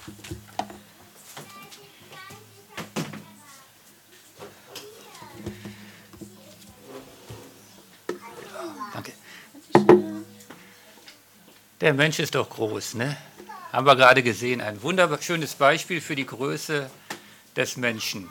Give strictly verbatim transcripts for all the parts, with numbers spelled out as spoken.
Danke. Der Mensch ist doch groß, ne? Haben wir gerade gesehen. Ein wunderschönes Beispiel für die Größe des Menschen.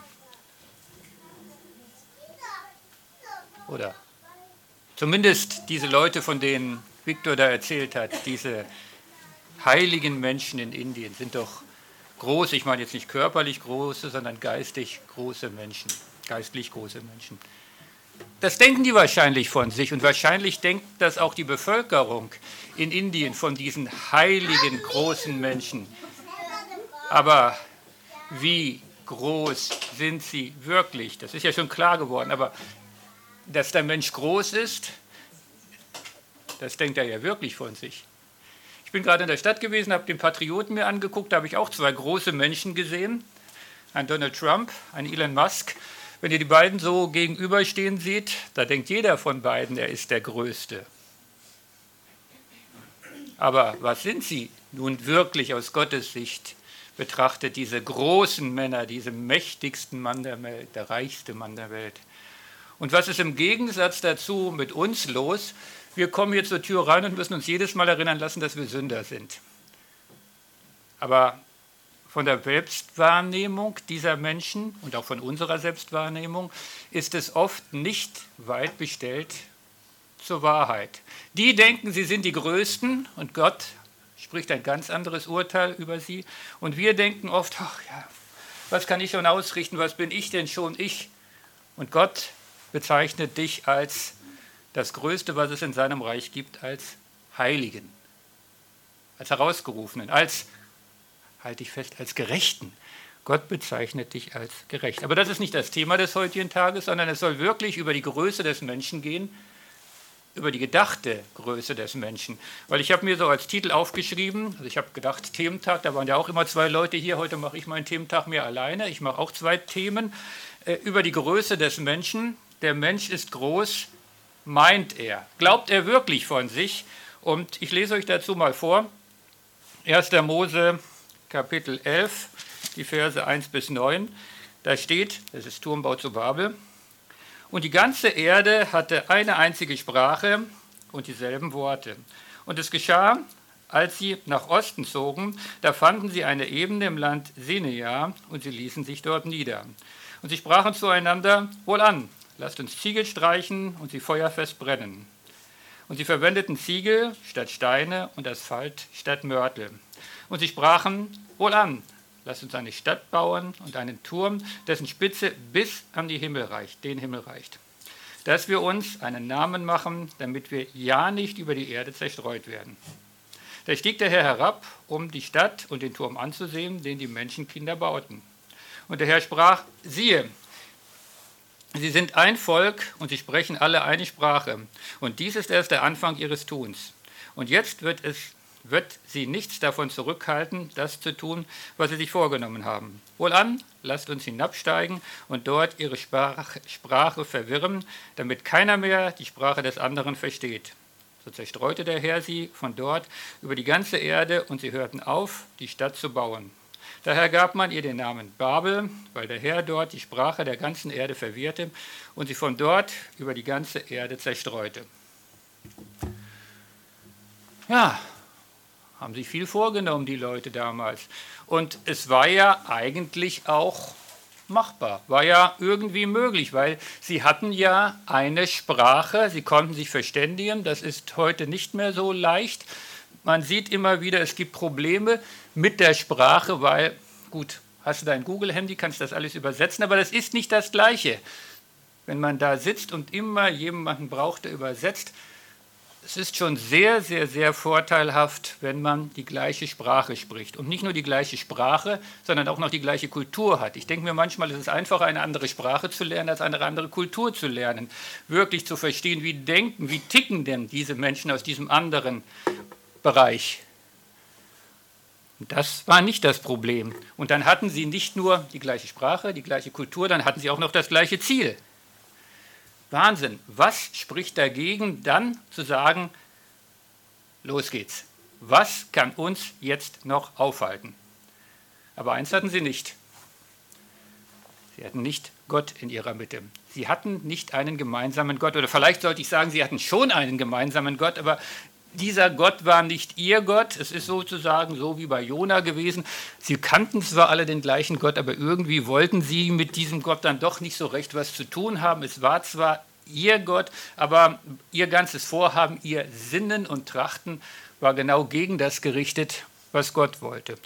Oder zumindest diese Leute, von denen Viktor da erzählt hat, diese heiligen Menschen in Indien sind doch groß, ich meine jetzt nicht körperlich große, sondern geistig große Menschen, geistlich große Menschen. Das denken die wahrscheinlich von sich und wahrscheinlich denkt das auch die Bevölkerung in Indien von diesen heiligen großen Menschen. Aber wie groß sind sie wirklich? Das ist ja schon klar geworden, aber dass der Mensch groß ist, das denkt er ja wirklich von sich. Ich bin gerade in der Stadt gewesen, habe den Patrioten mir angeguckt, da habe ich auch zwei große Menschen gesehen, einen Donald Trump, einen Elon Musk. Wenn ihr die beiden so gegenüberstehen seht, da denkt jeder von beiden, er ist der Größte. Aber was sind sie nun wirklich aus Gottes Sicht betrachtet, diese großen Männer, diese mächtigsten Mann der Welt, der reichste Mann der Welt? Und was ist im Gegensatz dazu mit uns los? Wir kommen hier zur Tür rein und müssen uns jedes Mal erinnern lassen, dass wir Sünder sind. Aber von der Selbstwahrnehmung dieser Menschen und auch von unserer Selbstwahrnehmung ist es oft nicht weit bestellt zur Wahrheit. Die denken, sie sind die Größten und Gott spricht ein ganz anderes Urteil über sie. Und wir denken oft, ach ja, was kann ich schon ausrichten, was bin ich denn schon ich? Und Gott bezeichnet dich als das Größte, was es in seinem Reich gibt, als Heiligen, als Herausgerufenen, als, halte ich fest, als Gerechten. Gott bezeichnet dich als gerecht. Aber das ist nicht das Thema des heutigen Tages, sondern es soll wirklich über die Größe des Menschen gehen, über die gedachte Größe des Menschen. Weil ich habe mir so als Titel aufgeschrieben, also ich habe gedacht, Thementag, da waren ja auch immer zwei Leute hier, heute mache ich meinen Thementag mehr alleine, ich mache auch zwei Themen, äh, über die Größe des Menschen. Der Mensch ist groß, meint er. Glaubt er wirklich von sich? Und ich lese euch dazu mal vor. erster Mose, Kapitel elf, die Verse eins bis neun. Da steht, das ist Turmbau zu Babel, und die ganze Erde hatte eine einzige Sprache und dieselben Worte. Und es geschah, als sie nach Osten zogen, da fanden sie eine Ebene im Land Sinea und sie ließen sich dort nieder. Und sie sprachen zueinander, wohlan, lasst uns Ziegel streichen und sie feuerfest brennen. Und sie verwendeten Ziegel statt Steine und Asphalt statt Mörtel. Und sie sprachen, wohlan, lasst uns eine Stadt bauen und einen Turm, dessen Spitze bis an die Himmel reicht, den Himmel reicht. Dass wir uns einen Namen machen, damit wir ja nicht über die Erde zerstreut werden. Da stieg der Herr herab, um die Stadt und den Turm anzusehen, den die Menschenkinder bauten. Und der Herr sprach, siehe, sie sind ein Volk und sie sprechen alle eine Sprache. Und dies ist erst der Anfang ihres Tuns. Und jetzt wird, es, wird sie nichts davon zurückhalten, das zu tun, was sie sich vorgenommen haben. Wohlan, lasst uns hinabsteigen und dort ihre Sprach, Sprache verwirren, damit keiner mehr die Sprache des anderen versteht. So zerstreute der Herr sie von dort über die ganze Erde und sie hörten auf, die Stadt zu bauen. Daher gab man ihr den Namen Babel, weil der Herr dort die Sprache der ganzen Erde verwirrte und sie von dort über die ganze Erde zerstreute. Ja, haben sich viel vorgenommen, die Leute damals. Und es war ja eigentlich auch machbar, war ja irgendwie möglich, weil sie hatten ja eine Sprache, sie konnten sich verständigen, das ist heute nicht mehr so leicht. Man sieht immer wieder, es gibt Probleme mit der Sprache, weil, gut, hast du dein Google-Handy, kannst das alles übersetzen, aber das ist nicht das Gleiche. Wenn man da sitzt und immer jemanden braucht, der übersetzt, es ist schon sehr, sehr, sehr vorteilhaft, wenn man die gleiche Sprache spricht. Und nicht nur die gleiche Sprache, sondern auch noch die gleiche Kultur hat. Ich denke mir manchmal, ist es einfacher, eine andere Sprache zu lernen, als eine andere Kultur zu lernen. Wirklich zu verstehen, wie denken, wie ticken denn diese Menschen aus diesem anderen Bereich. Das war nicht das Problem. Und dann hatten sie nicht nur die gleiche Sprache, die gleiche Kultur, dann hatten sie auch noch das gleiche Ziel. Wahnsinn. Was spricht dagegen, dann zu sagen, los geht's. Was kann uns jetzt noch aufhalten? Aber eins hatten sie nicht. Sie hatten nicht Gott in ihrer Mitte. Sie hatten nicht einen gemeinsamen Gott. Oder vielleicht sollte ich sagen, sie hatten schon einen gemeinsamen Gott, aber dieser Gott war nicht ihr Gott. Es ist sozusagen so wie bei Jona gewesen. Sie kannten zwar alle den gleichen Gott, aber irgendwie wollten sie mit diesem Gott dann doch nicht so recht was zu tun haben. Es war zwar ihr Gott, aber ihr ganzes Vorhaben, ihr Sinnen und Trachten war genau gegen das gerichtet, was Gott wollte.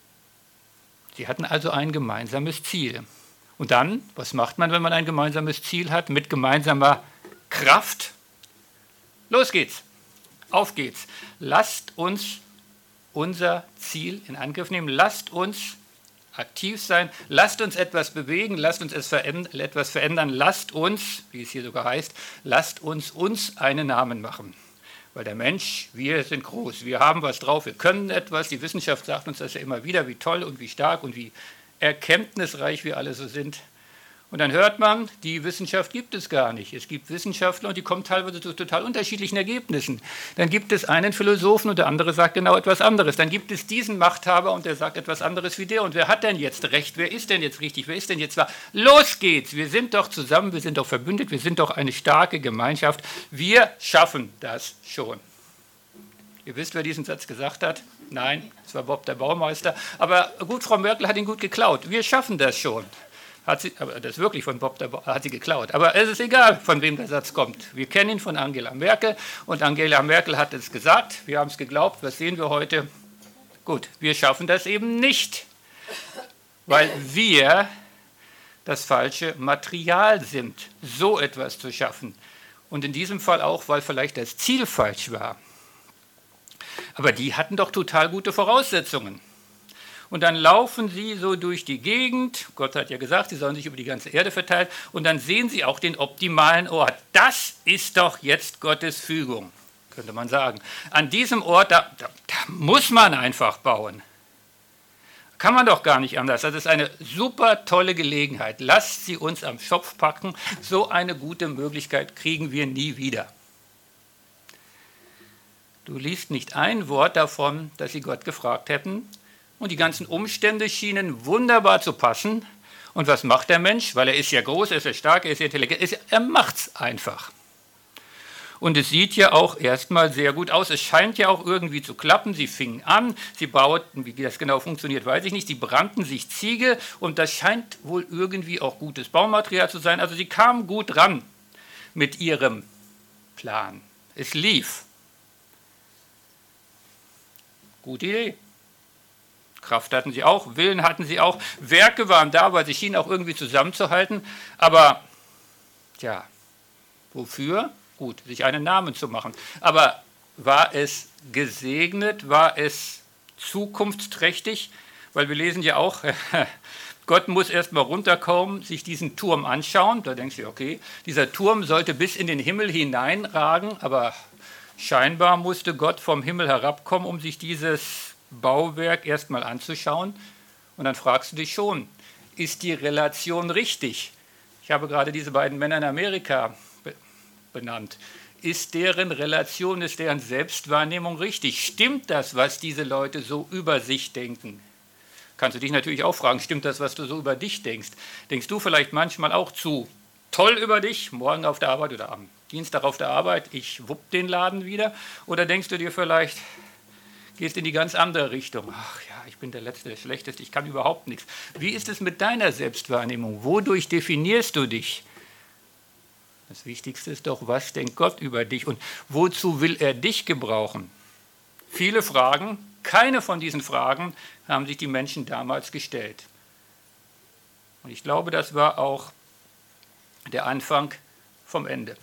Sie hatten also ein gemeinsames Ziel. Und dann, was macht man, wenn man ein gemeinsames Ziel hat? Mit gemeinsamer Kraft. Los geht's. Auf geht's. Lasst uns unser Ziel in Angriff nehmen. Lasst uns aktiv sein. Lasst uns etwas bewegen. Lasst uns etwas verändern. Lasst uns, wie es hier sogar heißt, lasst uns uns einen Namen machen. Weil der Mensch, wir sind groß. Wir haben was drauf. Wir können etwas. Die Wissenschaft sagt uns das ja immer wieder, wie toll und wie stark und wie erkenntnisreich wir alle so sind. Und dann hört man, die Wissenschaft gibt es gar nicht. Es gibt Wissenschaftler und die kommen teilweise zu total unterschiedlichen Ergebnissen. Dann gibt es einen Philosophen und der andere sagt genau etwas anderes. Dann gibt es diesen Machthaber und der sagt etwas anderes wie der. Und wer hat denn jetzt recht? Wer ist denn jetzt richtig? Wer ist denn jetzt wahr? Los geht's! Wir sind doch zusammen, wir sind doch verbündet, wir sind doch eine starke Gemeinschaft. Wir schaffen das schon. Ihr wisst, wer diesen Satz gesagt hat? Nein, es war Bob der Baumeister. Aber gut, Frau Merkel hat ihn gut geklaut. Wir schaffen das schon. Hat sie, aber das ist wirklich von Bob der Baumeister, hat sie geklaut. Aber es ist egal, von wem der Satz kommt. Wir kennen ihn von Angela Merkel und Angela Merkel hat es gesagt. Wir haben es geglaubt. Was sehen wir heute? Gut, wir schaffen das eben nicht, weil wir das falsche Material sind, so etwas zu schaffen. Und in diesem Fall auch, weil vielleicht das Ziel falsch war. Aber die hatten doch total gute Voraussetzungen. Und dann laufen sie so durch die Gegend. Gott hat ja gesagt, sie sollen sich über die ganze Erde verteilen. Und dann sehen sie auch den optimalen Ort. Das ist doch jetzt Gottes Fügung, könnte man sagen. An diesem Ort, da, da, da muss man einfach bauen. Kann man doch gar nicht anders. Das ist eine super tolle Gelegenheit. Lasst sie uns am Schopf packen. So eine gute Möglichkeit kriegen wir nie wieder. Du liest nicht ein Wort davon, dass sie Gott gefragt hätten. Und die ganzen Umstände schienen wunderbar zu passen. Und was macht der Mensch? Weil er ist ja groß, er ist ja stark, er ist ja intelligent. Er, er macht es einfach. Und es sieht ja auch erstmal sehr gut aus. Es scheint ja auch irgendwie zu klappen. Sie fingen an, sie bauten, wie das genau funktioniert, weiß ich nicht. Sie brannten sich Ziegel und das scheint wohl irgendwie auch gutes Baumaterial zu sein. Also sie kamen gut ran mit ihrem Plan. Es lief. Gute Idee. Kraft hatten sie auch, Willen hatten sie auch, Werke waren da, weil sie schienen auch irgendwie zusammenzuhalten. Aber, tja, wofür? Gut, sich einen Namen zu machen. Aber war es gesegnet? War es zukunftsträchtig? Weil wir lesen ja auch, Gott muss erst mal runterkommen, sich diesen Turm anschauen. Da denkst du, okay, dieser Turm sollte bis in den Himmel hineinragen, aber scheinbar musste Gott vom Himmel herabkommen, um sich dieses Bauwerk erstmal anzuschauen. Und dann fragst du dich schon, ist die Relation richtig? Ich habe gerade diese beiden Männer in Amerika be- benannt. Ist deren Relation, ist deren Selbstwahrnehmung richtig? Stimmt das, was diese Leute so über sich denken? Kannst du dich natürlich auch fragen, stimmt das, was du so über dich denkst? Denkst du vielleicht manchmal auch zu toll über dich, morgen auf der Arbeit oder am Dienstag auf der Arbeit, ich wupp den Laden wieder? Oder denkst du dir vielleicht, gehst in die ganz andere Richtung. Ach ja, ich bin der Letzte, der Schlechteste, ich kann überhaupt nichts. Wie ist es mit deiner Selbstwahrnehmung? Wodurch definierst du dich? Das Wichtigste ist doch, was denkt Gott über dich und wozu will er dich gebrauchen? Viele Fragen, keine von diesen Fragen haben sich die Menschen damals gestellt. Und ich glaube, das war auch der Anfang vom Ende.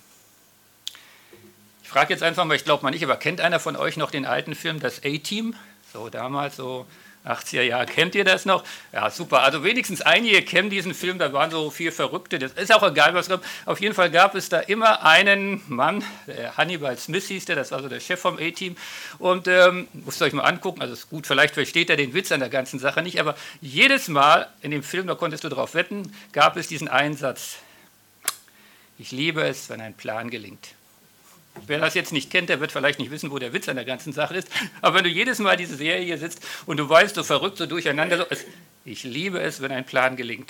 Ich frage jetzt einfach mal, ich glaube mal nicht, aber kennt einer von euch noch den alten Film, das A-Team? So damals, so achtziger Jahre, kennt ihr das noch? Ja, super, also wenigstens einige kennen diesen Film, da waren so vier Verrückte, das ist auch egal, was kommt. Auf jeden Fall gab es da immer einen Mann, der Hannibal Smith hieß der, das war so der Chef vom A-Team und ähm, müsst ihr euch mal angucken, also ist gut, vielleicht versteht er den Witz an der ganzen Sache nicht, aber jedes Mal in dem Film, da konntest du drauf wetten, gab es diesen Einsatz: Ich liebe es, wenn ein Plan gelingt. Wer das jetzt nicht kennt, der wird vielleicht nicht wissen, wo der Witz an der ganzen Sache ist. Aber wenn du jedes Mal diese Serie sitzt und du weißt, so verrückt, so durcheinander, so, es, Ich liebe es, wenn ein Plan gelingt.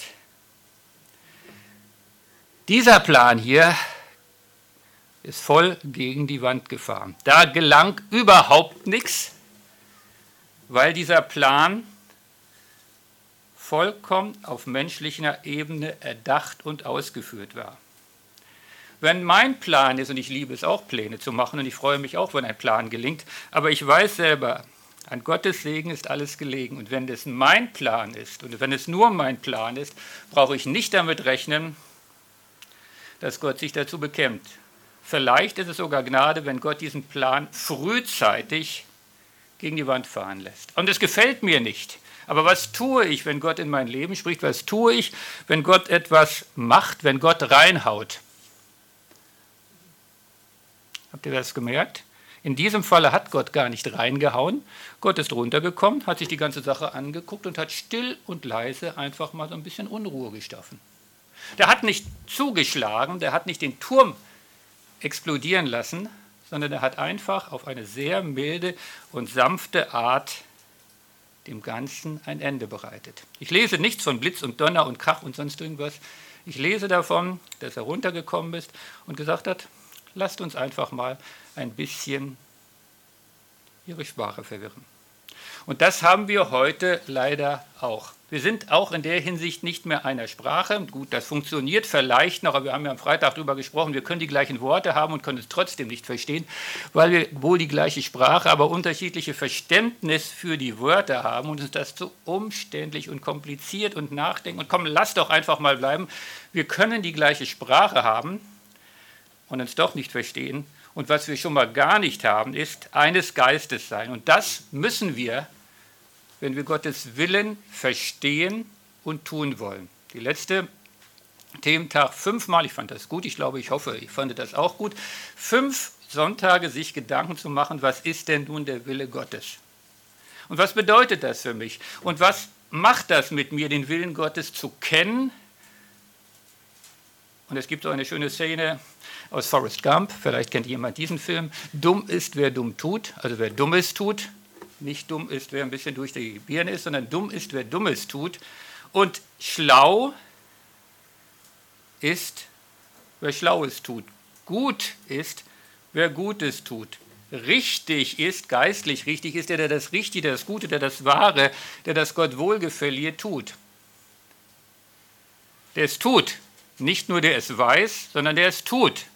Dieser Plan hier ist voll gegen die Wand gefahren. Da gelang überhaupt nichts, weil dieser Plan vollkommen auf menschlicher Ebene erdacht und ausgeführt war. Wenn mein Plan ist, und ich liebe es auch, Pläne zu machen, und ich freue mich auch, wenn ein Plan gelingt, aber ich weiß selber, an Gottes Segen ist alles gelegen. Und wenn es mein Plan ist, und wenn es nur mein Plan ist, brauche ich nicht damit rechnen, dass Gott sich dazu bekennt. Vielleicht ist es sogar Gnade, wenn Gott diesen Plan frühzeitig gegen die Wand fahren lässt. Und es gefällt mir nicht. Aber was tue ich, wenn Gott in mein Leben spricht? Was tue ich, wenn Gott etwas macht, wenn Gott reinhaut? Habt ihr das gemerkt? In diesem Falle hat Gott gar nicht reingehauen. Gott ist runtergekommen, hat sich die ganze Sache angeguckt und hat still und leise einfach mal so ein bisschen Unruhe geschaffen. Der hat nicht zugeschlagen, der hat nicht den Turm explodieren lassen, sondern er hat einfach auf eine sehr milde und sanfte Art dem Ganzen ein Ende bereitet. Ich lese nichts von Blitz und Donner und Krach und sonst irgendwas. Ich lese davon, dass er runtergekommen ist und gesagt hat, lasst uns einfach mal ein bisschen ihre Sprache verwirren. Und das haben wir heute leider auch. Wir sind auch in der Hinsicht nicht mehr einer Sprache. Gut, das funktioniert vielleicht noch, aber wir haben ja am Freitag darüber gesprochen, wir können die gleichen Worte haben und können es trotzdem nicht verstehen, weil wir wohl die gleiche Sprache, aber unterschiedliche Verständnis für die Wörter haben und uns das zu umständlich und kompliziert und nachdenken. Und komm, lass doch einfach mal bleiben. Wir können die gleiche Sprache haben und uns doch nicht verstehen. Und was wir schon mal gar nicht haben, ist eines Geistes sein. Und das müssen wir, wenn wir Gottes Willen verstehen und tun wollen. Die letzte Thementag fünfmal, ich fand das gut, ich glaube, ich hoffe, ich fand das auch gut, fünf Sonntage sich Gedanken zu machen, was ist denn nun der Wille Gottes? Und was bedeutet das für mich? Und was macht das mit mir, den Willen Gottes zu kennen? Und es gibt so eine schöne Szene aus Forrest Gump, vielleicht kennt jemand diesen Film. Dumm ist, wer dumm tut, also wer Dummes tut. Nicht dumm ist, wer ein bisschen durch die Birne ist, sondern dumm ist, wer Dummes tut. Und schlau ist, wer Schlaues tut. Gut ist, wer Gutes tut. Richtig ist, geistlich richtig ist, der, der das Richtige, der das Gute, der das Wahre, der das Gott Wohlgefällige tut. Der es tut. Nicht nur der es weiß, sondern der es tut.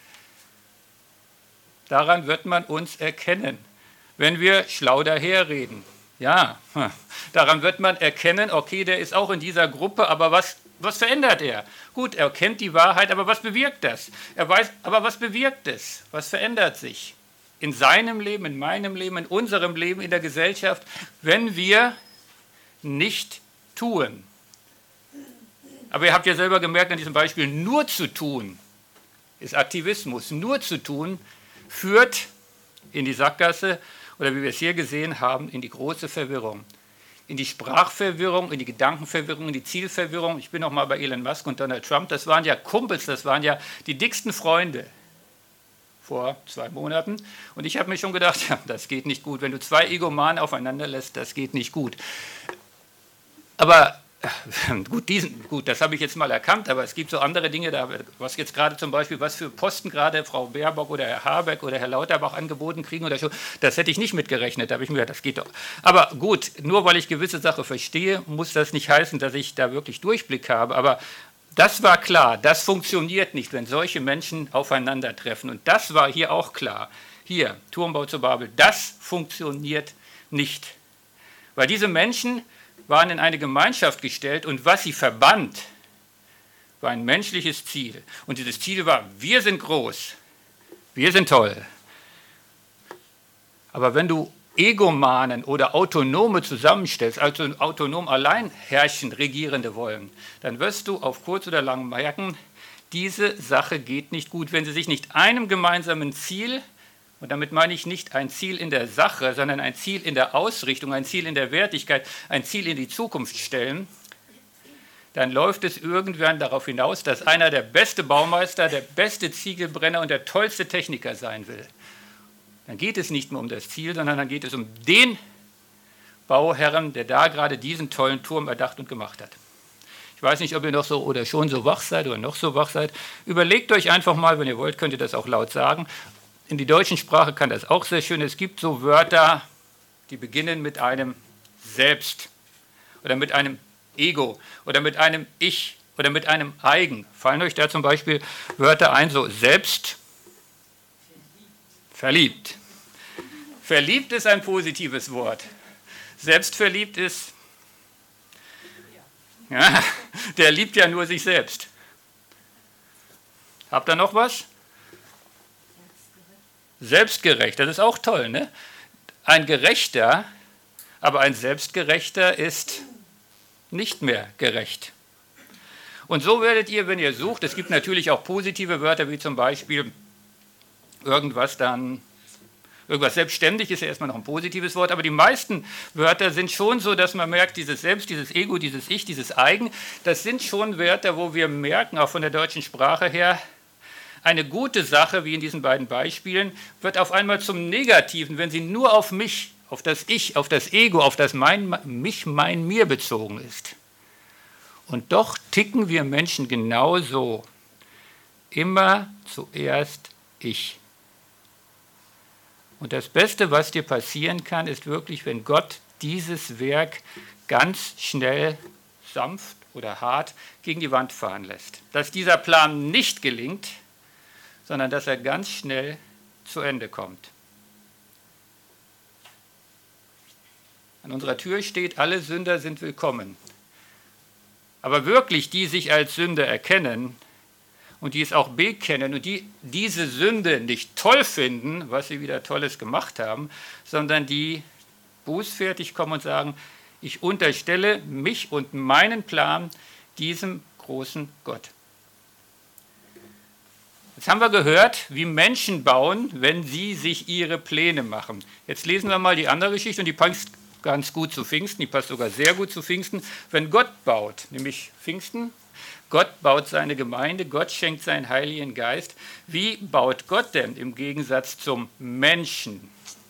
Daran wird man uns erkennen, wenn wir schlau daherreden. Ja, daran wird man erkennen, okay, der ist auch in dieser Gruppe, aber was, was verändert er? Gut, er kennt die Wahrheit, aber was bewirkt das? Er weiß, aber was bewirkt es? Was verändert sich in seinem Leben, in meinem Leben, in unserem Leben, in der Gesellschaft, wenn wir nicht tun? Aber ihr habt ja selber gemerkt an diesem Beispiel, nur zu tun ist Aktivismus. Nur zu tun führt in die Sackgasse oder wie wir es hier gesehen haben, in die große Verwirrung. In die Sprachverwirrung, in die Gedankenverwirrung, in die Zielverwirrung. Ich bin noch mal bei Elon Musk und Donald Trump. Das waren ja Kumpels, das waren ja die dicksten Freunde vor zwei Monaten. Und ich habe mir schon gedacht, ja, das geht nicht gut. Wenn du zwei Egomanen aufeinander lässt, das geht nicht gut. Aber Gut, diesen, gut, das habe ich jetzt mal erkannt, aber es gibt so andere Dinge, da, was jetzt gerade zum Beispiel, was für Posten gerade Frau Baerbock oder Herr Habeck oder Herr Lauterbach angeboten kriegen oder so, das hätte ich nicht mitgerechnet, da habe ich mir gedacht, das geht doch. Aber gut, nur weil ich gewisse Sachen verstehe, muss das nicht heißen, dass ich da wirklich Durchblick habe, aber das war klar, das funktioniert nicht, wenn solche Menschen aufeinandertreffen und das war hier auch klar. Hier, Turmbau zu Babel, das funktioniert nicht, weil diese Menschen waren in eine Gemeinschaft gestellt und was sie verband, war ein menschliches Ziel. Und dieses Ziel war, wir sind groß, wir sind toll. Aber wenn du Egomanen oder Autonome zusammenstellst, also autonom allein herrschen, Regierende wollen, dann wirst du auf kurz oder lang merken, diese Sache geht nicht gut, wenn sie sich nicht einem gemeinsamen Ziel, und damit meine ich nicht ein Ziel in der Sache, sondern ein Ziel in der Ausrichtung, ein Ziel in der Wertigkeit, ein Ziel in die Zukunft stellen, dann läuft es irgendwann darauf hinaus, dass einer der beste Baumeister, der beste Ziegelbrenner und der tollste Techniker sein will. Dann geht es nicht mehr um das Ziel, sondern dann geht es um den Bauherren, der da gerade diesen tollen Turm erdacht und gemacht hat. Ich weiß nicht, ob ihr noch so oder schon so wach seid oder noch so wach seid. Überlegt euch einfach mal, wenn ihr wollt, könnt ihr das auch laut sagen. In der deutschen Sprache kann das auch sehr schön. Es gibt so Wörter, die beginnen mit einem Selbst oder mit einem Ego oder mit einem Ich oder mit einem Eigen. Fallen euch da zum Beispiel Wörter ein, so selbst, verliebt. Verliebt ist ein positives Wort. Selbstverliebt ist, ja, der liebt ja nur sich selbst. Habt ihr noch was? Selbstgerecht, das ist auch toll, ne? Ein Gerechter, aber ein Selbstgerechter ist nicht mehr gerecht. Und so werdet ihr, wenn ihr sucht, es gibt natürlich auch positive Wörter, wie zum Beispiel irgendwas dann, irgendwas selbstständig ist ja erstmal noch ein positives Wort, aber die meisten Wörter sind schon so, dass man merkt, dieses Selbst, dieses Ego, dieses Ich, dieses Eigen, das sind schon Wörter, wo wir merken, auch von der deutschen Sprache her, eine gute Sache, wie in diesen beiden Beispielen, wird auf einmal zum Negativen, wenn sie nur auf mich, auf das Ich, auf das Ego, auf das mein, mich, mein, mir bezogen ist. Und doch ticken wir Menschen genauso. Immer zuerst ich. Und das Beste, was dir passieren kann, ist wirklich, wenn Gott dieses Werk ganz schnell, sanft oder hart gegen die Wand fahren lässt. Dass dieser Plan nicht gelingt, sondern dass er ganz schnell zu Ende kommt. An unserer Tür steht, alle Sünder sind willkommen. Aber wirklich, die sich als Sünder erkennen und die es auch bekennen und die diese Sünde nicht toll finden, was sie wieder Tolles gemacht haben, sondern die bußfertig kommen und sagen, ich unterstelle mich und meinen Plan diesem großen Gott. Jetzt haben wir gehört, wie Menschen bauen, wenn sie sich ihre Pläne machen. Jetzt lesen wir mal die andere Geschichte und die passt ganz gut zu Pfingsten, die passt sogar sehr gut zu Pfingsten. Wenn Gott baut, nämlich Pfingsten, Gott baut seine Gemeinde, Gott schenkt seinen Heiligen Geist. Wie baut Gott denn im Gegensatz zum Menschen?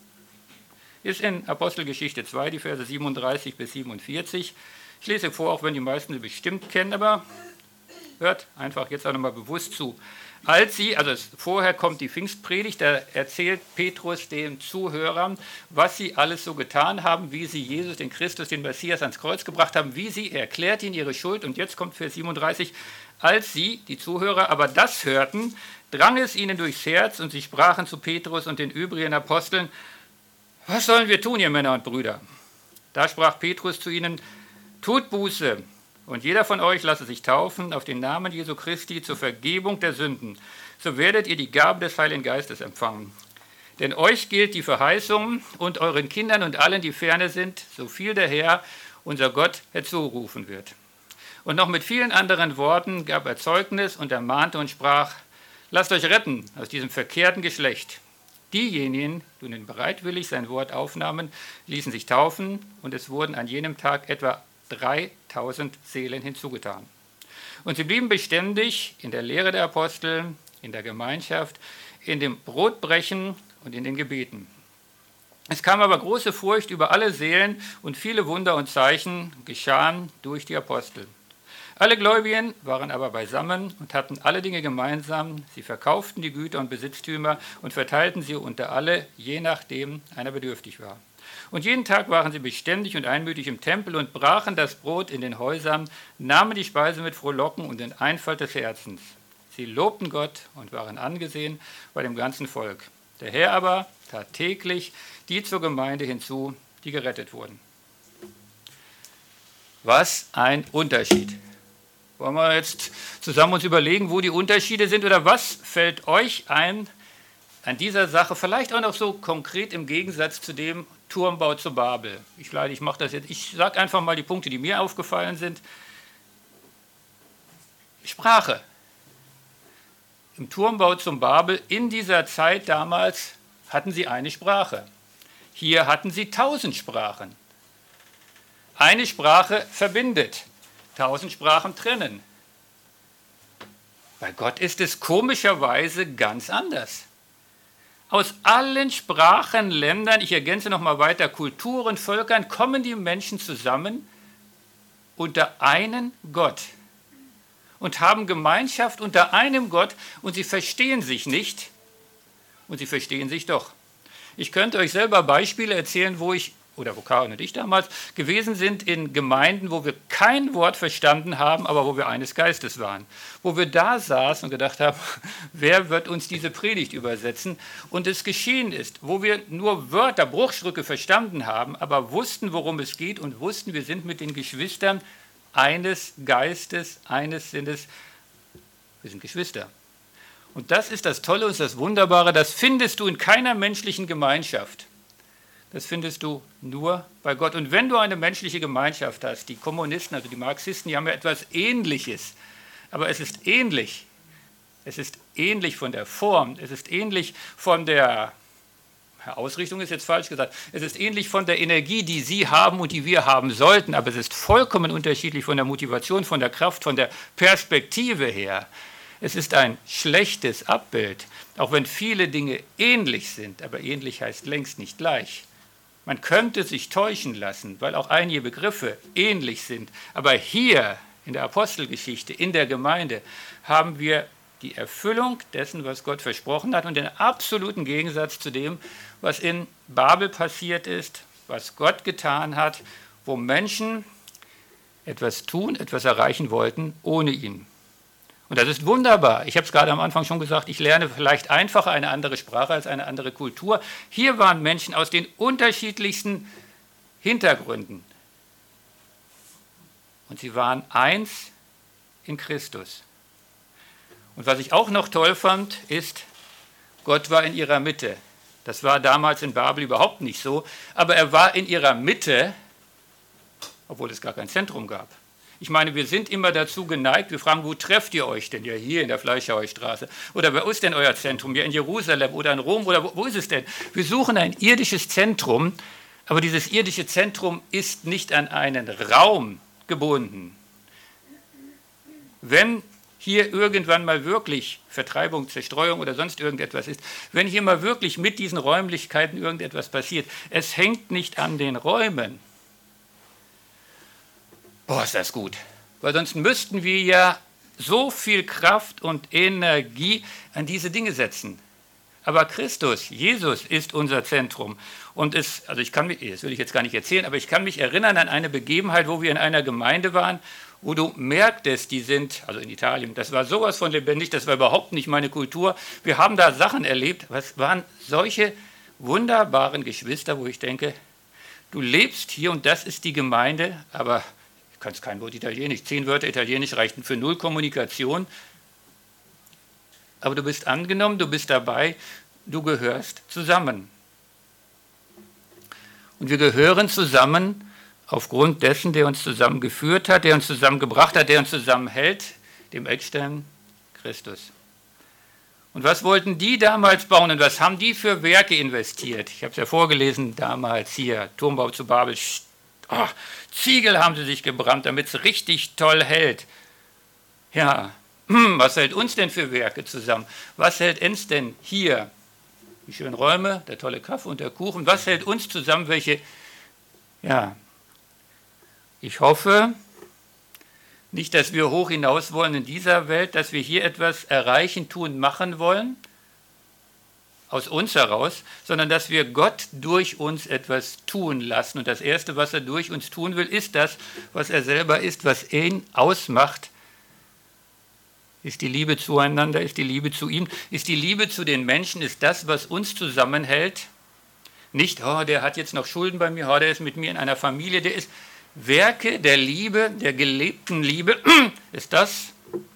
Ist in Apostelgeschichte zwei, die Verse siebenunddreißig bis siebenundvierzig. Ich lese vor, auch wenn die meisten sie bestimmt kennen, aber hört einfach jetzt auch nochmal bewusst zu. Als sie, also vorher kommt die Pfingstpredigt, da erzählt Petrus den Zuhörern, was sie alles so getan haben, wie sie Jesus, den Christus, den Messias ans Kreuz gebracht haben, wie sie, er erklärt ihnen ihre Schuld. Und jetzt kommt Vers siebenunddreißig, als sie, die Zuhörer, aber das hörten, drang es ihnen durchs Herz und sie sprachen zu Petrus und den übrigen Aposteln, was sollen wir tun, ihr Männer und Brüder? Da sprach Petrus zu ihnen, tut Buße. Und jeder von euch lasse sich taufen auf den Namen Jesu Christi zur Vergebung der Sünden. So werdet ihr die Gabe des Heiligen Geistes empfangen. Denn euch gilt die Verheißung und euren Kindern und allen, die ferne sind, so viel der Herr, unser Gott, herzurufen wird. Und noch mit vielen anderen Worten gab er Zeugnis und ermahnte und sprach, lasst euch retten aus diesem verkehrten Geschlecht. Diejenigen, die nun bereitwillig sein Wort aufnahmen, ließen sich taufen und es wurden an jenem Tag etwa dreitausend Seelen hinzugetan. Und sie blieben beständig in der Lehre der Apostel, in der Gemeinschaft, in dem Brotbrechen und in den Gebeten. Es kam aber große Furcht über alle Seelen und viele Wunder und Zeichen geschahen durch die Apostel. Alle Gläubigen waren aber beisammen und hatten alle Dinge gemeinsam. Sie verkauften die Güter und Besitztümer und verteilten sie unter alle, je nachdem einer bedürftig war. Und jeden Tag waren sie beständig und einmütig im Tempel und brachen das Brot in den Häusern, nahmen die Speise mit Frohlocken und den Einfalt des Herzens. Sie lobten Gott und waren angesehen bei dem ganzen Volk. Der Herr aber tat täglich die zur Gemeinde hinzu, die gerettet wurden. Was ein Unterschied. Wollen wir jetzt zusammen uns überlegen, wo die Unterschiede sind oder was fällt euch ein an dieser Sache, vielleicht auch noch so konkret im Gegensatz zu dem Turmbau zu Babel. Ich leide, ich mache das jetzt, ich sage einfach mal die Punkte, die mir aufgefallen sind. Sprache. Im Turmbau zum Babel, in dieser Zeit damals, hatten sie eine Sprache. Hier hatten sie tausend Sprachen. Eine Sprache verbindet, tausend Sprachen trennen. Bei Gott ist es komischerweise ganz anders. Aus allen Sprachen, Ländern, ich ergänze nochmal weiter, Kulturen, Völkern, kommen die Menschen zusammen unter einen Gott und haben Gemeinschaft unter einem Gott und sie verstehen sich nicht und sie verstehen sich doch. Ich könnte euch selber Beispiele erzählen, wo ich, oder wo Karin und ich damals, gewesen sind in Gemeinden, wo wir kein Wort verstanden haben, aber wo wir eines Geistes waren. Wo wir da saßen und gedacht haben, wer wird uns diese Predigt übersetzen? Und es geschehen ist, wo wir nur Wörter, Bruchstücke verstanden haben, aber wussten, worum es geht und wussten, wir sind mit den Geschwistern eines Geistes, eines Sinnes, wir sind Geschwister. Und das ist das Tolle und das Wunderbare, das findest du in keiner menschlichen Gemeinschaft. Das findest du nur bei Gott. Und wenn du eine menschliche Gemeinschaft hast, die Kommunisten, also die Marxisten, die haben ja etwas Ähnliches, aber es ist ähnlich. Es ist ähnlich von der Form, es ist ähnlich von der Ausrichtung, ist jetzt falsch gesagt, es ist ähnlich von der Energie, die sie haben und die wir haben sollten, aber es ist vollkommen unterschiedlich von der Motivation, von der Kraft, von der Perspektive her. Es ist ein schlechtes Abbild, auch wenn viele Dinge ähnlich sind, aber ähnlich heißt längst nicht gleich. Man könnte sich täuschen lassen, weil auch einige Begriffe ähnlich sind. Aber hier in der Apostelgeschichte, in der Gemeinde, haben wir die Erfüllung dessen, was Gott versprochen hat und den absoluten Gegensatz zu dem, was in Babel passiert ist, was Gott getan hat, wo Menschen etwas tun, etwas erreichen wollten ohne ihn. Und das ist wunderbar. Ich habe es gerade am Anfang schon gesagt, ich lerne vielleicht einfacher eine andere Sprache als eine andere Kultur. Hier waren Menschen aus den unterschiedlichsten Hintergründen. Und sie waren eins in Christus. Und was ich auch noch toll fand, ist, Gott war in ihrer Mitte. Das war damals in Babel überhaupt nicht so, aber er war in ihrer Mitte, obwohl es gar kein Zentrum gab. Ich meine, wir sind immer dazu geneigt, wir fragen, wo trefft ihr euch denn? Ja, hier in der Fleischhauerstraße. Oder wo ist denn euer Zentrum? Ja, in Jerusalem oder in Rom oder wo, wo ist es denn? Wir suchen ein irdisches Zentrum, aber dieses irdische Zentrum ist nicht an einen Raum gebunden. Wenn hier irgendwann mal wirklich Vertreibung, Zerstreuung oder sonst irgendetwas ist, wenn hier mal wirklich mit diesen Räumlichkeiten irgendetwas passiert, es hängt nicht an den Räumen. Boah, ist das gut. Weil sonst müssten wir ja so viel Kraft und Energie an diese Dinge setzen. Aber Christus, Jesus ist unser Zentrum. Und es, also ich kann mich, das will ich jetzt gar nicht erzählen, aber ich kann mich erinnern an eine Begebenheit, wo wir in einer Gemeinde waren, wo du merktest, die sind, also in Italien, das war sowas von lebendig, das war überhaupt nicht meine Kultur. Wir haben da Sachen erlebt, was waren solche wunderbaren Geschwister, wo ich denke, du lebst hier und das ist die Gemeinde, aber du kannst kein Wort Italienisch, zehn Wörter Italienisch reichten für null Kommunikation. Aber du bist angenommen, du bist dabei, du gehörst zusammen. Und wir gehören zusammen aufgrund dessen, der uns zusammengeführt hat, der uns zusammengebracht hat, der uns zusammenhält, dem Eckstein Christus. Und was wollten die damals bauen und was haben die für Werke investiert? Ich habe es ja vorgelesen damals hier, Turmbau zu Babel. Oh, Ziegel haben sie sich gebrannt, damit es richtig toll hält. Ja, was hält uns denn für Werke zusammen? Was hält uns denn hier? Die schönen Räume, der tolle Kaffee und der Kuchen. Was hält uns zusammen? Welche? Ja, ich hoffe nicht, dass wir hoch hinaus wollen in dieser Welt, dass wir hier etwas erreichen, tun, machen wollen, aus uns heraus, sondern dass wir Gott durch uns etwas tun lassen. Und das Erste, was er durch uns tun will, ist das, was er selber ist, was ihn ausmacht, ist die Liebe zueinander, ist die Liebe zu ihm, ist die Liebe zu den Menschen, ist das, was uns zusammenhält. Nicht, oh, der hat jetzt noch Schulden bei mir, oh, der ist mit mir in einer Familie, der ist Werke der Liebe, der gelebten Liebe, ist das,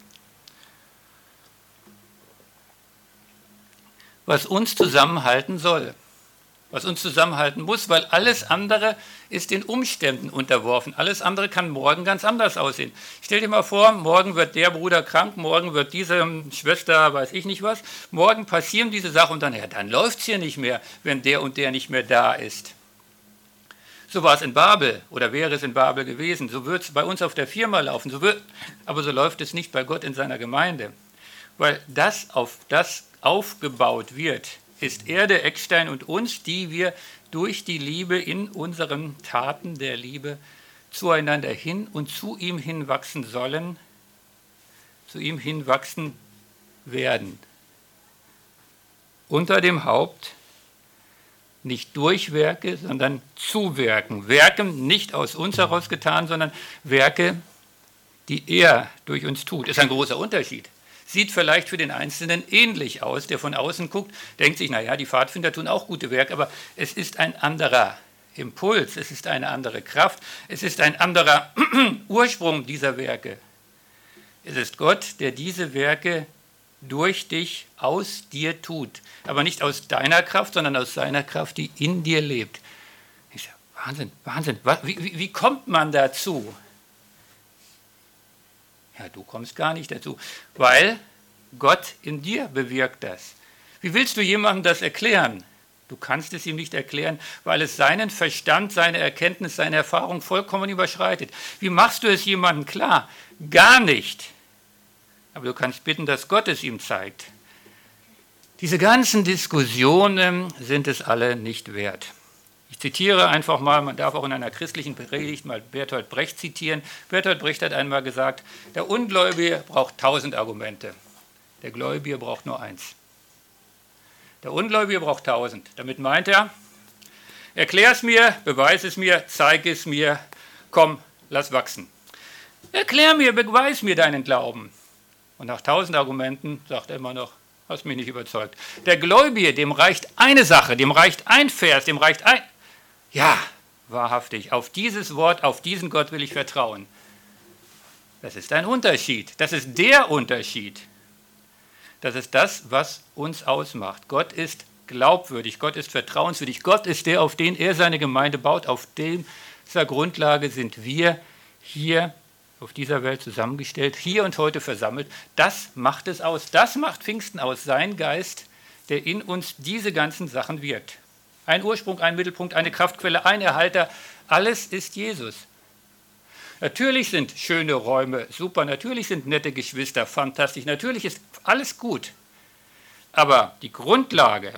was uns zusammenhalten soll, was uns zusammenhalten muss, weil alles andere ist den Umständen unterworfen. Alles andere kann morgen ganz anders aussehen. Stell dir mal vor, morgen wird der Bruder krank, morgen wird diese Schwester, weiß ich nicht was, morgen passieren diese Sachen und dann, ja, dann läuft es hier nicht mehr, wenn der und der nicht mehr da ist. So war es in Babel oder wäre es in Babel gewesen, so wird es bei uns auf der Firma laufen, so wird, aber so läuft es nicht bei Gott in seiner Gemeinde, weil das auf das aufgebaut wird, ist er der Eckstein und uns, die wir durch die Liebe in unseren Taten der Liebe zueinander hin und zu ihm hinwachsen sollen, zu ihm hinwachsen werden. Unter dem Haupt nicht durch Werke, sondern zu Werken. Werken nicht aus uns heraus getan, sondern Werke, die er durch uns tut. Das ist ein großer Unterschied. Sieht vielleicht für den Einzelnen ähnlich aus, der von außen guckt, denkt sich, naja, die Pfadfinder tun auch gute Werke, aber es ist ein anderer Impuls, es ist eine andere Kraft, es ist ein anderer Ursprung dieser Werke. Es ist Gott, der diese Werke durch dich, aus dir tut. Aber nicht aus deiner Kraft, sondern aus seiner Kraft, die in dir lebt. Ich sage, Wahnsinn, Wahnsinn. Wie, wie, wie kommt man dazu? Ja, du kommst gar nicht dazu, weil Gott in dir bewirkt das. Wie willst du jemandem das erklären? Du kannst es ihm nicht erklären, weil es seinen Verstand, seine Erkenntnis, seine Erfahrung vollkommen überschreitet. Wie machst du es jemandem klar? Gar nicht. Aber du kannst bitten, dass Gott es ihm zeigt. Diese ganzen Diskussionen sind es alle nicht wert. Ich zitiere einfach mal, man darf auch in einer christlichen Predigt mal Bertolt Brecht zitieren. Bertolt Brecht hat einmal gesagt, der Ungläubige braucht tausend Argumente, der Gläubige braucht nur eins. Der Ungläubige braucht tausend. Damit meint er, erklär es mir, beweis es mir, zeig es mir, komm, lass wachsen. Erklär mir, beweis mir deinen Glauben. Und nach tausend Argumenten sagt er immer noch, hast mich nicht überzeugt. Der Gläubige, dem reicht eine Sache, dem reicht ein Vers, dem reicht ein... Ja, wahrhaftig, auf dieses Wort, auf diesen Gott will ich vertrauen. Das ist ein Unterschied, das ist der Unterschied. Das ist das, was uns ausmacht. Gott ist glaubwürdig, Gott ist vertrauenswürdig, Gott ist der, auf den er seine Gemeinde baut, auf dieser Grundlage sind wir hier auf dieser Welt zusammengestellt, hier und heute versammelt. Das macht es aus, das macht Pfingsten aus, sein Geist, der in uns diese ganzen Sachen wirkt. Ein Ursprung, ein Mittelpunkt, eine Kraftquelle, ein Erhalter, alles ist Jesus. Natürlich sind schöne Räume super, natürlich sind nette Geschwister fantastisch, natürlich ist alles gut. Aber die Grundlage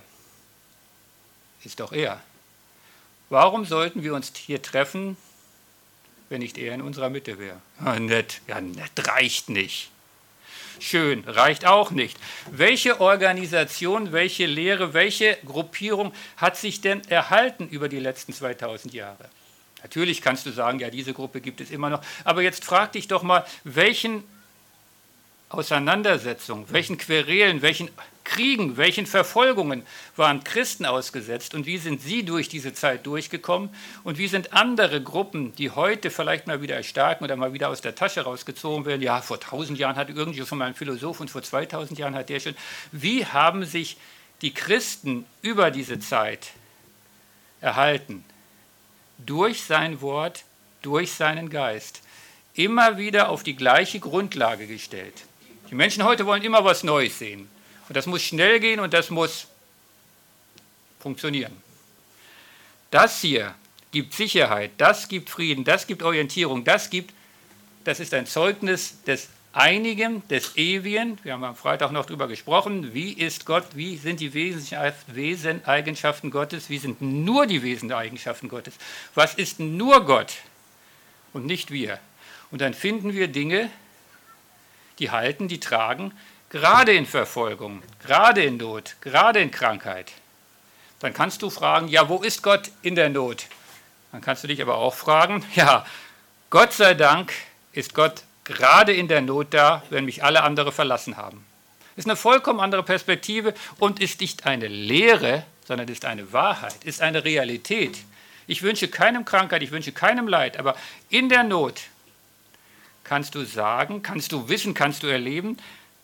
ist doch er. Warum sollten wir uns hier treffen, wenn nicht er in unserer Mitte wäre? Ja, nett, ja, nett reicht nicht. Schön reicht auch nicht. Welche Organisation, welche Lehre, welche Gruppierung hat sich denn erhalten über die letzten zweitausend Jahre? Natürlich kannst du sagen, ja, diese Gruppe gibt es immer noch. Aber jetzt frag dich doch mal, welchen Auseinandersetzungen, welchen Querelen, welchen Kriegen, welchen Verfolgungen waren Christen ausgesetzt und wie sind sie durch diese Zeit durchgekommen und wie sind andere Gruppen, die heute vielleicht mal wieder erstarken oder mal wieder aus der Tasche rausgezogen werden, ja, vor tausend Jahren hat irgendwie schon mal ein Philosoph und vor zweitausend Jahren hat der schon, wie haben sich die Christen über diese Zeit erhalten? Durch sein Wort, durch seinen Geist, immer wieder auf die gleiche Grundlage gestellt. Die Menschen heute wollen immer was Neues sehen. Und das muss schnell gehen und das muss funktionieren. Das hier gibt Sicherheit, das gibt Frieden, das gibt Orientierung, das gibt, das ist ein Zeugnis des Einigen, des Ewigen. Wir haben am Freitag noch darüber gesprochen, wie ist Gott, wie sind die Weseneigenschaften Gottes, wie sind nur die Weseneigenschaften Gottes, was ist nur Gott und nicht wir. Und dann finden wir Dinge, die halten, die tragen, gerade in Verfolgung, gerade in Not, gerade in Krankheit. Dann kannst du fragen, ja, wo ist Gott in der Not? Dann kannst du dich aber auch fragen, ja, Gott sei Dank ist Gott gerade in der Not da, wenn mich alle andere verlassen haben. Ist eine vollkommen andere Perspektive und ist nicht eine Lehre, sondern ist eine Wahrheit, ist eine Realität. Ich wünsche keinem Krankheit, ich wünsche keinem Leid, aber in der Not kannst du sagen, kannst du wissen, kannst du erleben,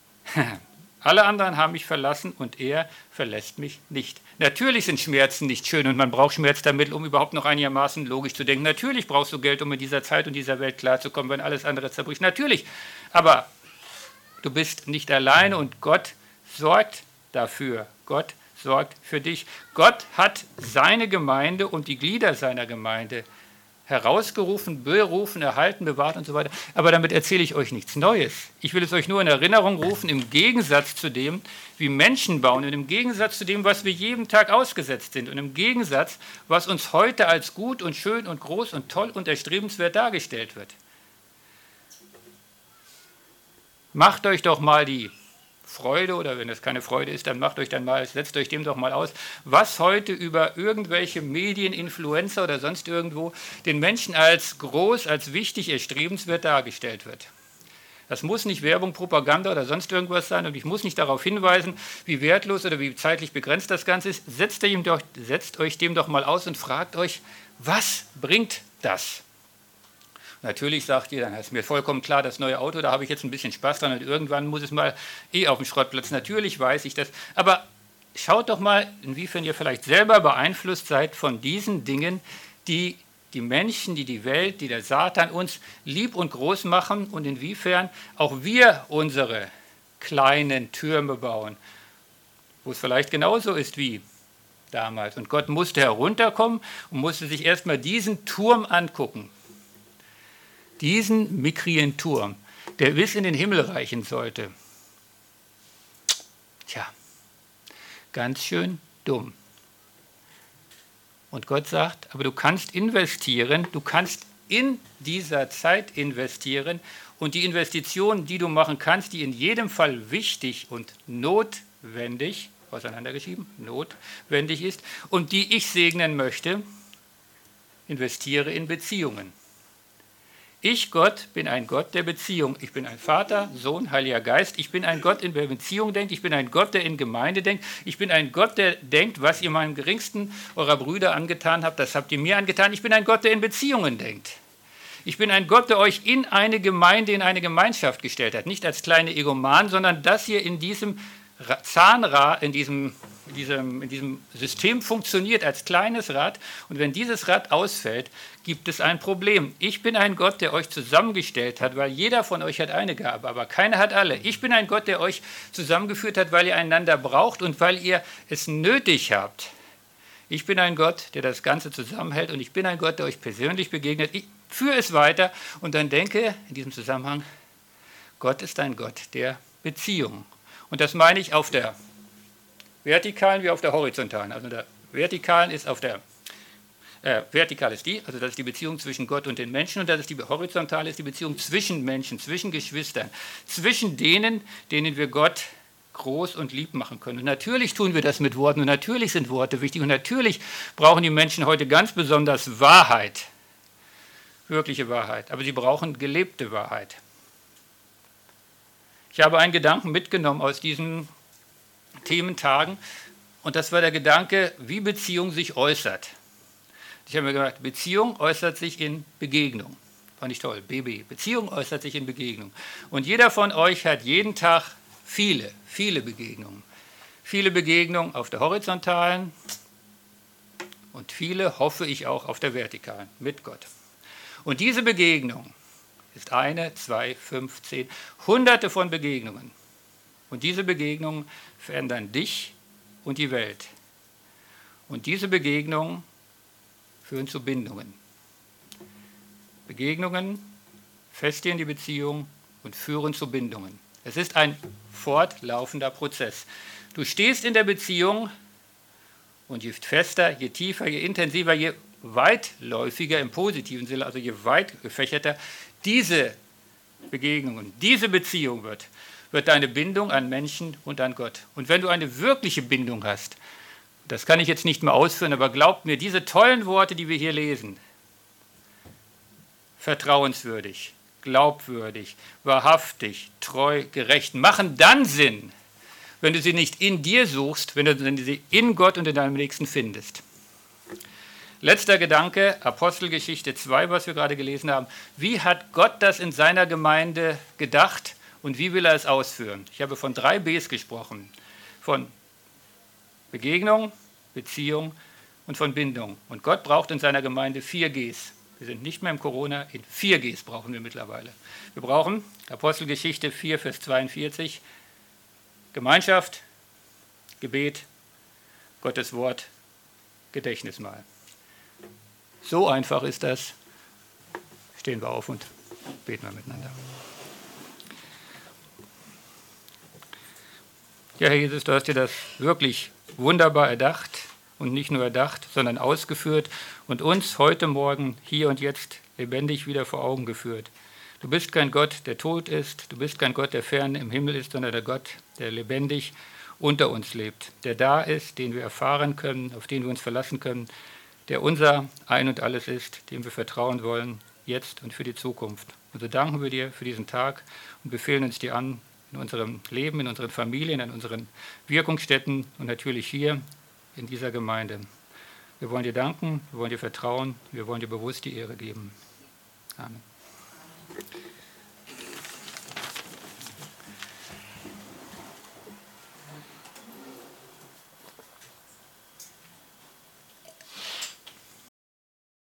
alle anderen haben mich verlassen und er verlässt mich nicht. Natürlich sind Schmerzen nicht schön und man braucht Schmerzmittel, um überhaupt noch einigermaßen logisch zu denken. Natürlich brauchst du Geld, um in dieser Zeit und dieser Welt klarzukommen, wenn alles andere zerbricht. Natürlich, aber du bist nicht alleine und Gott sorgt dafür. Gott sorgt für dich. Gott hat seine Gemeinde und die Glieder seiner Gemeinde herausgerufen, berufen, erhalten, bewahrt und so weiter. Aber damit erzähle ich euch nichts Neues. Ich will es euch nur in Erinnerung rufen, im Gegensatz zu dem, wie Menschen bauen und im Gegensatz zu dem, was wir jeden Tag ausgesetzt sind und im Gegensatz, was uns heute als gut und schön und groß und toll und erstrebenswert dargestellt wird. Macht euch doch mal die Freude, oder wenn das keine Freude ist, dann macht euch dann mal, setzt euch dem doch mal aus, was heute über irgendwelche Medien, Influencer oder sonst irgendwo den Menschen als groß, als wichtig, erstrebenswert dargestellt wird. Das muss nicht Werbung, Propaganda oder sonst irgendwas sein und ich muss nicht darauf hinweisen, wie wertlos oder wie zeitlich begrenzt das Ganze ist. Setzt, ihm doch, setzt euch dem doch mal aus und fragt euch, was bringt das? Natürlich sagt ihr, dann ist mir vollkommen klar, das neue Auto, da habe ich jetzt ein bisschen Spaß dran und irgendwann muss es mal eh auf dem Schrottplatz. Natürlich weiß ich das, aber schaut doch mal, inwiefern ihr vielleicht selber beeinflusst seid von diesen Dingen, die die Menschen, die die Welt, die der Satan uns lieb und groß machen und inwiefern auch wir unsere kleinen Türme bauen, wo es vielleicht genauso ist wie damals. Und Gott musste herunterkommen und musste sich erstmal diesen Turm angucken. Diesen mickrigen Turm, der bis in den Himmel reichen sollte. Tja, ganz schön dumm. Und Gott sagt, aber du kannst investieren, du kannst in dieser Zeit investieren und die Investitionen, die du machen kannst, die in jedem Fall wichtig und notwendig, auseinandergeschrieben, notwendig ist und die ich segnen möchte, investiere in Beziehungen. Ich, Gott, bin ein Gott der Beziehung. Ich bin ein Vater, Sohn, Heiliger Geist. Ich bin ein Gott, der in Beziehung denkt. Ich bin ein Gott, der in Gemeinde denkt. Ich bin ein Gott, der denkt, was ihr meinem geringsten eurer Brüder angetan habt, das habt ihr mir angetan. Ich bin ein Gott, der in Beziehungen denkt. Ich bin ein Gott, der euch in eine Gemeinde, in eine Gemeinschaft gestellt hat. Nicht als kleine Egomanen, sondern dass ihr in diesem Zahnrad, in diesem, in, diesem, in diesem System funktioniert als kleines Rad. Und wenn dieses Rad ausfällt, gibt es ein Problem. Ich bin ein Gott, der euch zusammengestellt hat, weil jeder von euch hat eine Gabe, aber keiner hat alle. Ich bin ein Gott, der euch zusammengeführt hat, weil ihr einander braucht und weil ihr es nötig habt. Ich bin ein Gott, der das Ganze zusammenhält und ich bin ein Gott, der euch persönlich begegnet. Ich führe es weiter und dann denke in diesem Zusammenhang, Gott ist ein Gott der Beziehung. Und das meine ich auf der vertikalen wie auf der horizontalen. Also der vertikalen ist auf der, äh, vertikal ist die, also das ist die Beziehung zwischen Gott und den Menschen und das ist die horizontale ist die Beziehung zwischen Menschen, zwischen Geschwistern, zwischen denen, denen wir Gott groß und lieb machen können. Und natürlich tun wir das mit Worten und natürlich sind Worte wichtig und natürlich brauchen die Menschen heute ganz besonders Wahrheit, wirkliche Wahrheit, aber sie brauchen gelebte Wahrheit. Ich habe einen Gedanken mitgenommen aus diesen Thementagen und das war der Gedanke, wie Beziehung sich äußert. Ich habe mir gedacht, Beziehung äußert sich in Begegnung. Fand ich toll, B B. Beziehung äußert sich in Begegnung. Und jeder von euch hat jeden Tag viele, viele Begegnungen. Viele Begegnungen auf der horizontalen und viele, hoffe ich, auch auf der vertikalen mit Gott. Und diese Begegnung ist eine, zwei, fünf, zehn, hunderte von Begegnungen. Und diese Begegnungen verändern dich und die Welt. Und diese Begegnungen führen zu Bindungen. Begegnungen festigen die Beziehung und führen zu Bindungen. Es ist ein fortlaufender Prozess. Du stehst in der Beziehung und je fester, je tiefer, je intensiver, je weitläufiger im positiven Sinne, also je weit gefächerter diese Begegnungen, diese Beziehung wird, wird deine Bindung an Menschen und an Gott. Und wenn du eine wirkliche Bindung hast, das kann ich jetzt nicht mehr ausführen, aber glaubt mir, diese tollen Worte, die wir hier lesen, vertrauenswürdig, glaubwürdig, wahrhaftig, treu, gerecht, machen dann Sinn, wenn du sie nicht in dir suchst, wenn du sie in Gott und in deinem Nächsten findest. Letzter Gedanke, Apostelgeschichte zwei, was wir gerade gelesen haben. Wie hat Gott das in seiner Gemeinde gedacht und wie will er es ausführen? Ich habe von drei Bs gesprochen. Von Begegnung, Beziehung und von Bindung. Und Gott braucht in seiner Gemeinde vier Gs. Wir sind nicht mehr im Corona, in vier Gs brauchen wir mittlerweile. Wir brauchen, Apostelgeschichte vier, Vers zweiundvierzig, Gemeinschaft, Gebet, Gottes Wort, Gedächtnismahl. So einfach ist das stehen wir auf und beten wir miteinander. Ja, Herr Jesus, du hast dir das wirklich wunderbar erdacht und nicht nur erdacht, sondern ausgeführt und uns heute Morgen, hier und jetzt lebendig wieder vor Augen geführt. Du bist kein Gott, der tot ist, du bist kein Gott, der fern im Himmel ist, sondern der Gott, der lebendig unter uns lebt, der da ist, den wir erfahren können, auf den wir uns verlassen können, der unser Ein und Alles ist, dem wir vertrauen wollen, jetzt und für die Zukunft. Und so danken wir dir für diesen Tag und befehlen uns dir an, in unserem Leben, in unseren Familien, in unseren Wirkungsstätten und natürlich hier in dieser Gemeinde. Wir wollen dir danken, wir wollen dir vertrauen, wir wollen dir bewusst die Ehre geben. Amen.